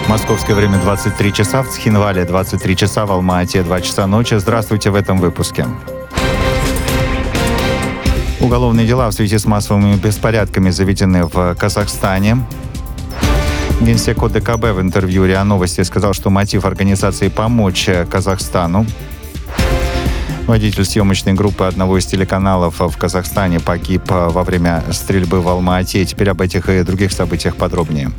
Московское время 23 часа, в Цхинвале 23 часа, в Алма-Ате 2 часа ночи. Здравствуйте в этом выпуске. Уголовные дела в связи с массовыми беспорядками заведены в Казахстане. Генсек ОДКБ в интервью РИА Новости сказал, что мотив организации помочь Казахстану. Водитель съемочной группы одного из телеканалов в Казахстане погиб во время стрельбы в Алма-Ате. Теперь об этих и других событиях подробнее.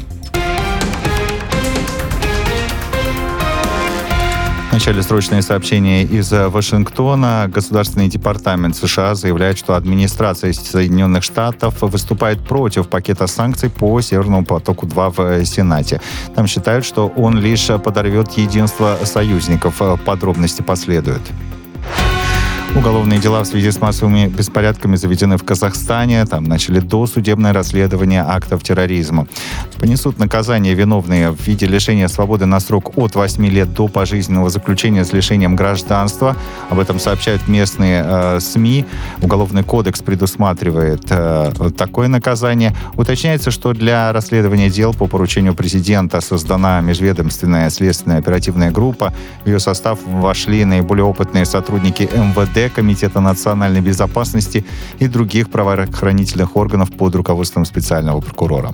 В начале срочное сообщение из Вашингтона. Государственный департамент США заявляет, что администрация Соединенных Штатов выступает против пакета санкций по Северному потоку-2 в Сенате. Там считают, что он лишь подорвет единство союзников. Подробности последуют. Уголовные дела в связи с массовыми беспорядками заведены в Казахстане. Там начали досудебное расследование актов терроризма. Понесут наказание виновные в виде лишения свободы на срок от 8 лет до пожизненного заключения с лишением гражданства. Об этом сообщают местные СМИ. Уголовный кодекс предусматривает такое наказание. Уточняется, что для расследования дел по поручению президента создана межведомственная следственная оперативная группа. В ее состав вошли наиболее опытные сотрудники МВД, Комитета национальной безопасности и других правоохранительных органов под руководством специального прокурора.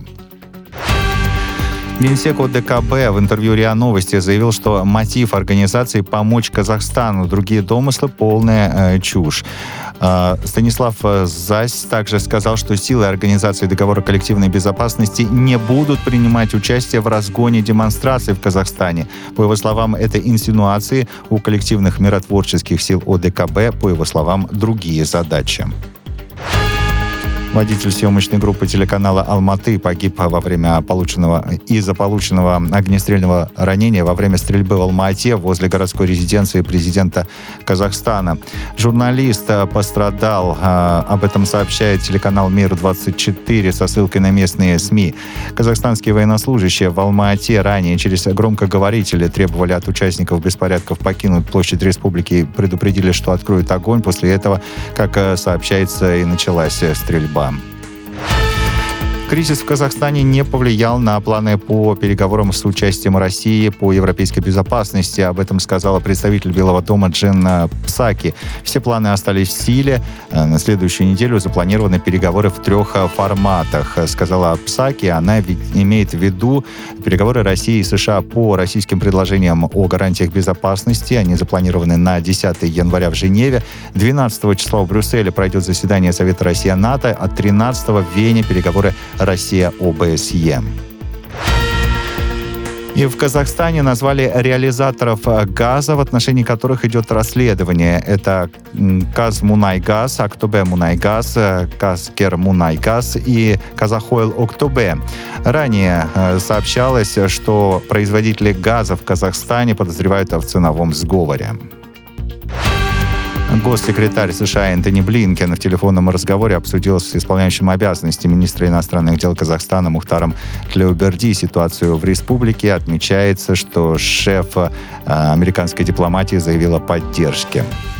Генсек ОДКБ в интервью РИА Новости заявил, что мотив организации помочь Казахстану, другие домыслы — полная чушь. Станислав Зась также сказал, что силы Организации договора коллективной безопасности не будут принимать участие в разгоне демонстраций в Казахстане. По его словам, это инсинуации. У коллективных миротворческих сил ОДКБ, по его словам, другие задачи. Водитель съемочной группы телеканала «Алматы» погиб из-за полученного огнестрельного ранения во время стрельбы в Алма-Ате возле городской резиденции президента Казахстана. Журналист пострадал. Об этом сообщает телеканал «Мир-24» со ссылкой на местные СМИ. Казахстанские военнослужащие в Алма-Ате ранее через громкоговорители требовали от участников беспорядков покинуть площадь республики и предупредили, что откроют огонь. После этого, как сообщается, и началась стрельба. Кризис в Казахстане не повлиял на планы по переговорам с участием России по европейской безопасности. Об этом сказала представитель Белого дома Джен Псаки. Все планы остались в силе. На следующую неделю запланированы переговоры в 3 форматах, сказала Псаки. Она имеет в виду переговоры России и США по российским предложениям о гарантиях безопасности. Они запланированы на 10 января в Женеве. 12 числа в Брюсселе пройдет заседание Совета Россия-НАТО, а 13 в Вене переговоры Россия-ОБСЕ. И в Казахстане назвали реализаторов газа, в отношении которых идет расследование. Это Казмунайгаз, Актобе-Мунайгаз, Казкермунайгаз и Казахойл-Октобе. Ранее сообщалось, что производители газа в Казахстане подозревают в ценовом сговоре. Госсекретарь США Энтони Блинкен в телефонном разговоре обсудил с исполняющим обязанности министра иностранных дел Казахстана Мухтаром Тлеуберди ситуацию в республике. Отмечается, что шеф американской дипломатии заявил о поддержке.